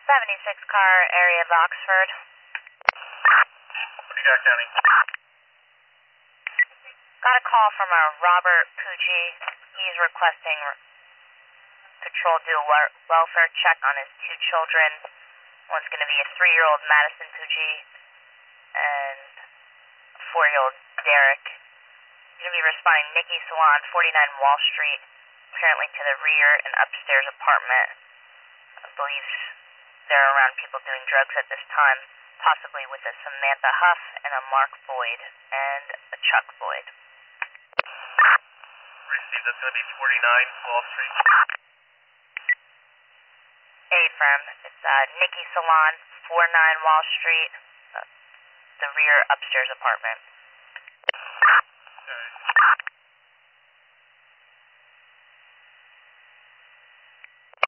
76 car area of Oxford. What do you got, County? Got a call from a Robert Pucci. He's requesting patrol do a welfare check on his two children. One's going to be a 3-year-old Madison Pucci and a 4-year-old Derek. He's going to be responding Nikki Salon, 49 Wall Street, apparently to the rear and upstairs apartment. I believe they're around people doing drugs at this time, possibly with a Samantha Huff and a Mark Boyd and a Chuck Boyd. Received, that's going to be 49 Wall Street. Affirm. It's Nikki Salon, 49 Wall Street, the rear upstairs apartment. Okay.